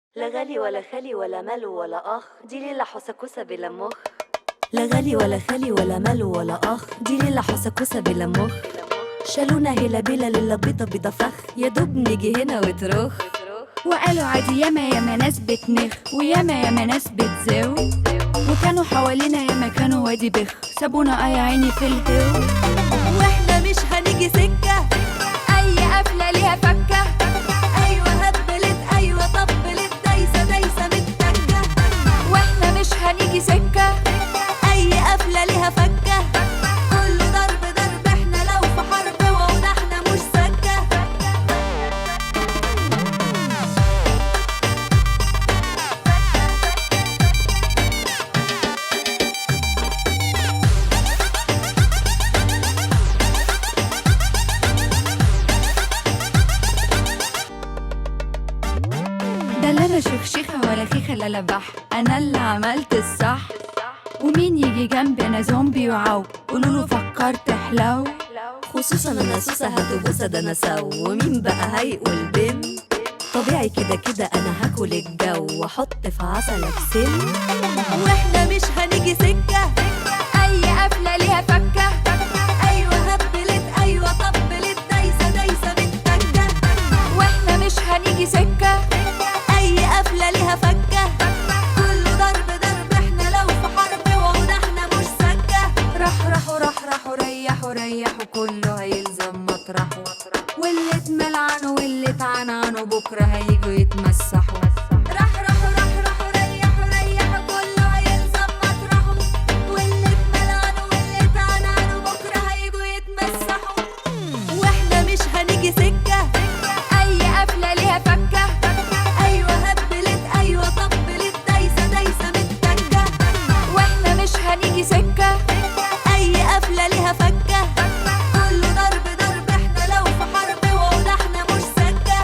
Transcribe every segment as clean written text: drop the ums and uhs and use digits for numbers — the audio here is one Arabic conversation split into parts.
لا غالي ولا خالي ولا مالو ولا أخ، دي ليلة حسكوسة بلا مخ. لا غالي ولا خالي ولا مالو ولا أخ، دي ليلة حسكوسة بلا مخ. شالونا هلا بلا ليلة بيضة بيضة فخ، يا دوب نيجي هنا وتروخ. وقالوا عادي ياما ناس بتنخ، وياما ناس بتزاو، وكانوا حوالينا ياما كانوا وادي بخ، سابونا يا عيني في الهو. واحنا مش هنيجي سكة، أي قفلة ليها فكة، أيوة هبلت أيوة طبلت، دايسة دايسة متكة. واحنا مش هنيجي سكة، أي قفلة ليها فكة، كله ضرب ضرب، احنا لو في حرب وده احنا مش سكة. ده لا أنا شيخة ولا خيخة لا لبح، أنا اللي عملت الصح. ومين يجي جنبي أنا زومبي وعو، قولوله فكرت حلو. خصوصا انا سوسة هتبوسة ده انا سو، ومين بقى هيقول بم؟ طبيعي كده كده انا هاكل الجو واحط في عسلك سم. واحنا مش هنيجي سكة، أي قفلة ليها فكة، ايوه هبلت ايوه طبلت، دايسة دايسة متكة. واحنا مش هنيجي سكة، اي قفلة ليها فكة، كله ضرب ضرب، احنا لو في حرب وده احنا مش سكة. رحرحوا ريحوا كله هيلزم مطرحه، واللي اتملعنوا واللي اتعنعنوا بكرة هيجوا يتمسحوا. رحرحوا ريحوا كله هيلزم مطرحه، واللي اتملعنوا واللي اتعنعنوا بكرة هيجوا يتمسحوا. واحنا مش هنيجي سكة، أي قفلة ليها فكة، ايوه هبلت ايوه طبلت، دايسة دايسة متكة. واحنا مش هنيجي سكة، اي قفلة ليها فكة، كله ضرب ضرب، احنا لو في حرب وده احنا مش سكة.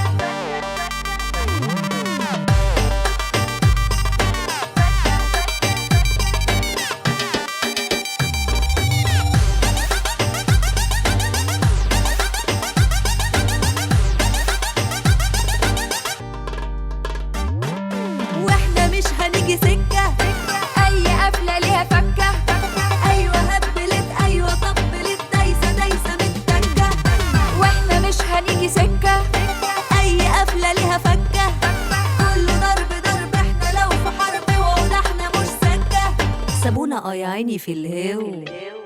واحنا مش هنيجي سكة، أي قفلة ليها فكة، ايوه هبلت ايوه طبلت، دايسة دايسة متكة. واحنا مش هنيجي سكة، اي قفلة ليها فكة، كله ضرب ضرب، احنا لو في حرب وده احنا مش سكة. سابونا يا عيني في الهو.